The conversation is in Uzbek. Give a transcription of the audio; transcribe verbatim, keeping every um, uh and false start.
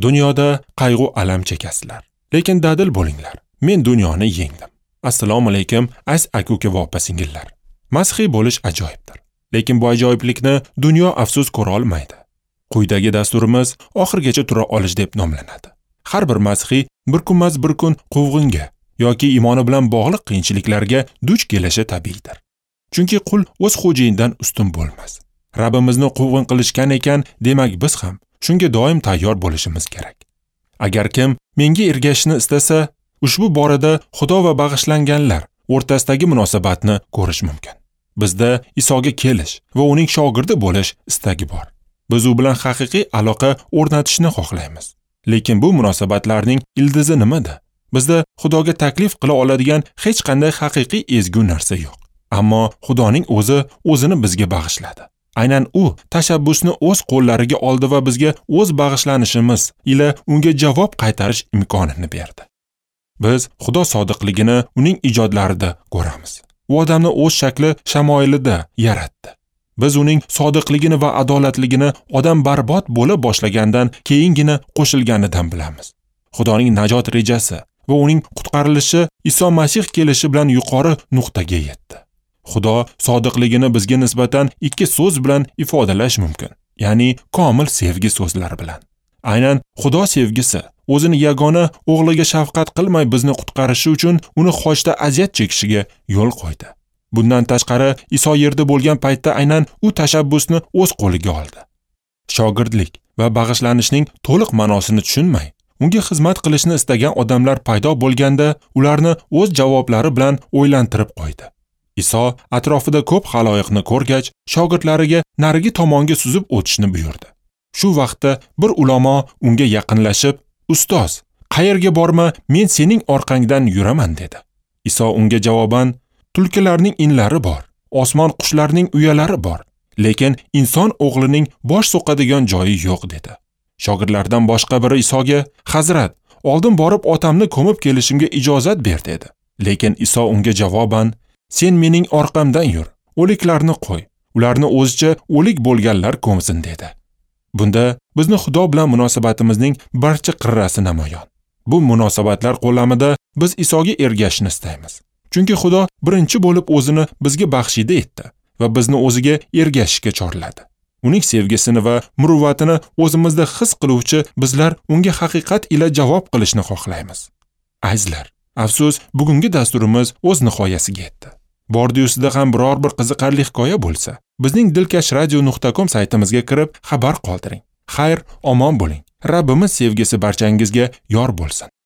Dunyoda qayg'u alam chekasizlar. Lekin dadil bo'linglar. Men dunyoni yengdim. Assalomu alaykum aziz aka-uka va opa-singillar. Masihiy bo'lish ajoyibdir. Lekin bu ajoyiblikni dunyo afsus ko'ra olmaydi. Quyidagi dasturimiz oxirgacha tura olish deb nomlanadi. Har bir masihiy bir kunmas bir kun quvg'inga yoki iymoni bilan bog'liq qiyinchiliklarga duch kelishi tabiiydir. Chunki qul o'z xo'jayinidan ustun bo'lmas. Rabbimizni quvg'in qilishgan ekan, demak biz ham shunga doim tayyor bo'lishimiz kerak. Agar kim menga ergashishni istasa, ushbu borada Xudo va bag'ishlanganlar o'rtasidagi munosabatni ko'rish mumkin. Bizda Isoga kelish va uning shogirdi bo'lish istagi bor. Biz u bilan haqiqiy aloqa o'rnatishni xohlaymiz. Lekin bu munosabatlarning ildizi nimada? Bizda Xudoga taklif qila oladigan hech qanday haqiqiy ezgu narsa yo'q. Ammo Xudoning o'zi o'zini bizga bag'ishladi. Aynan u tashabbusni o'z qo'llariga oldi va bizga o'z bag'ishlanishimiz ila unga javob qaytarish imkonini berdi. Biz Xudo sodiqligini uning ijodlarida ko'ramiz. U odamni o'z shakli shamoilida yaratdi. Biz uning sodiqligini va adolatligini odam barbod bo'la boshlagandan keyingina qo'shilganidan bilamiz. Xudoning najot rejasi va uning qutqarilishi Iso Masih kelishi bilan yuqori nuqtaga yetdi. Xudo sodiqligini bizga nisbatan ikki so'z bilan ifodalash mumkin, ya'ni komil sevgi so'zlari bilan. Aynan Xudo sevgisi o'zini yagona o'g'liga shafqat qilmay bizni qutqarishi uchun uni xochda aziyat chekishiga yo'l qo'ydi. Bundan tashqari Iso yerda bo'lgan paytda aynan u tashabbusni o'z qo'liga oldi. Shogirdlik va bag'ishlanishning to'liq ma'nosini tushunmay, unga xizmat qilishni istagan odamlar paydo bo'lganda, ularni o'z javoblari bilan o'ylantirib qo'ydi. Iso atrofida ko'p xaloyiqni ko'rgach, shogirdlariga narigi tomonga suzib o'tishni buyurdi. Shu vaqtda bir ulamo unga yaqinlashib, "Ustoz, qayerga borma, men sening orqangdan yuraman" dedi. Iso unga javoban, "Tulkilarning inlari bor, osmon qushlarining uyalari bor, lekin inson o'g'lining bosh so'qadigan joyi yo'q" dedi. Shogirdlardan boshqa biri Isoga, "Hazrat, oldin borib otamni ko'mib kelishimga ijozat ber" dedi. Lekin Iso unga javoban, "Sen mening orqamdan yur, o'liklarni qo'y, ularni o'zicha o'lik bo'lganlar ko'msin" dedi. Bunda bizni Xudo bilan munosabatimizning barcha qirrasi namoyon. Bu munosabatlar qo'llamida biz Isoga ergashishni istaymiz. Chunki Xudo birinchi bo'lib o'zini bizga baxshida etdi va bizni o'ziga ergashishga chorladi. Uning sevgisini va muruvvatini o'zimizda his qiluvchi bizlar unga haqiqat ila javob qilishni xohlaymiz. Azizlar, afsus, bugungi dasturimiz o'z nihoyasiga yetdi. Bordiyusida ham biror bir qiziqarli hikoya bo'lsa, bizning dilkashradio nuqta com saytimizga kirib xabar qoldiring. Xayr, omon bo'ling. Rabbimiz sevgisi barchangizga yor bo'lsin.